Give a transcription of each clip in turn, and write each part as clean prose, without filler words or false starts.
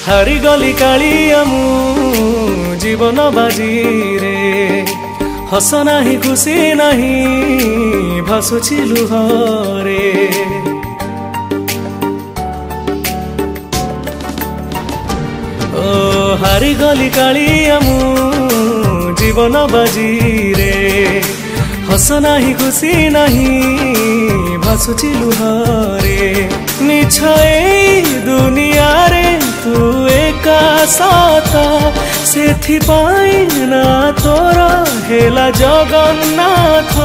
हारिगली कालिया मु जीवन बाजी रे हस नाही खुशी नहीं भासुची लुहरे ओ हारिगली कालिया मु जीवन बाजी रे हस नाही खुशी नहीं भासुची लुहरे मिछ ए दुनिया रे तू एका सता सेथि पाई ना तोर हेला जगन्नाथ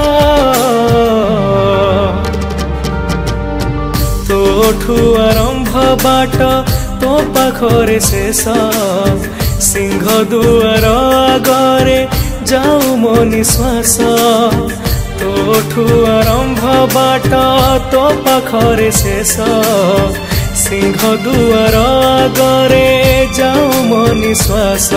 तोठू आरंभ बाट तो पाखरे शेष सिंह दुआर आगरे जाऊ मो निश्वास तोठू आरंभ बाट तो पाखरे शेष सिंह दुआर आगरे जाऊ मो निश्वास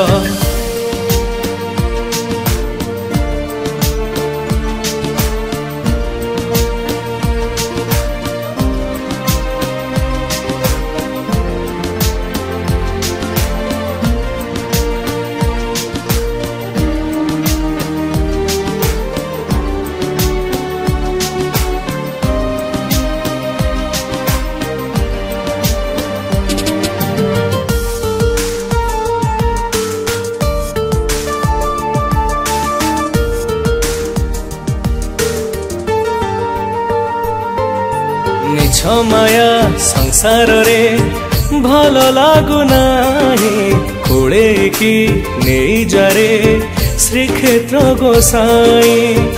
माया संसार रे भल लागुना कोड़े की नहीं जारे श्रीक्षेत्र गोसाई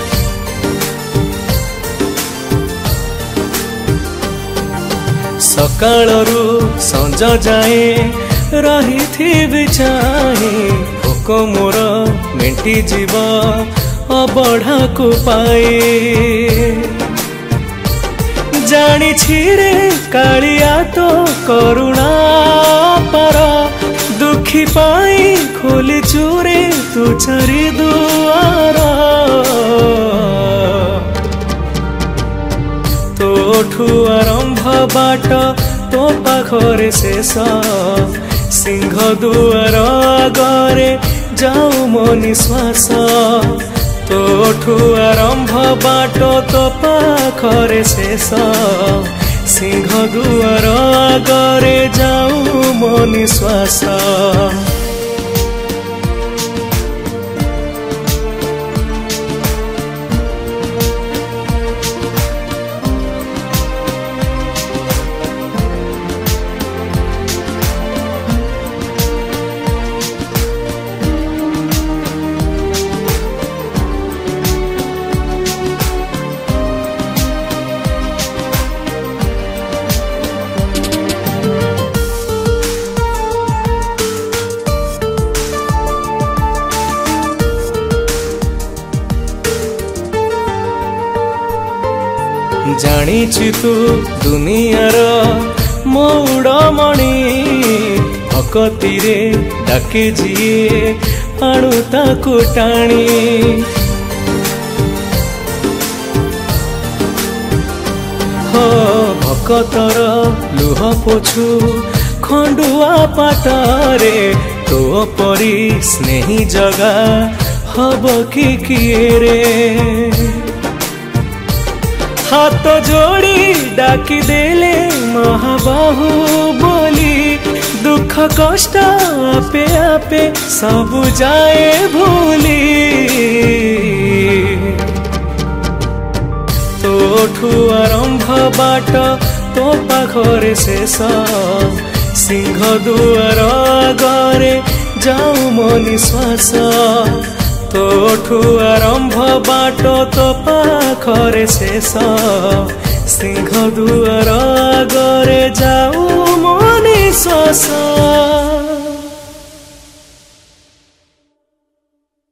सकाळरू संज जाए रही थी बिछाई भोक मोर मेंटी जीव अबढ़ा को पाए जानी रे कालिया तो करुणा पर दुखी पाई खोली चूरे तू चरी दुआर तोठू आरंभ बाट तो पाखरे शेष सिंह दुआर आगरे जाऊ मो निश्वास तोठू आरंभ बाट तो पाखरे शेष सिंह दुआर आगरे जाऊ मो निश्वास जानी तू दुनियार मौड़मणि भकती रे डाके जीए आणु ताकु टाणी हो भकतर लुह पोछू खंडुआ पाटरे तो परी स्नेही जगा हब कि किए रे हाथ जोड़ी डाकी देले महाबाहु बोली दुख कष्ट आपे आपे सब जाए भूली तोठू आरंभ बाट तो पाखरे शेष सिंह दुआर आगरे जाऊ मो निश्वास तोठू आरंभ बाट तो पाखरे शेष सिंह दुआर आगरे जाऊ मो निश्वास।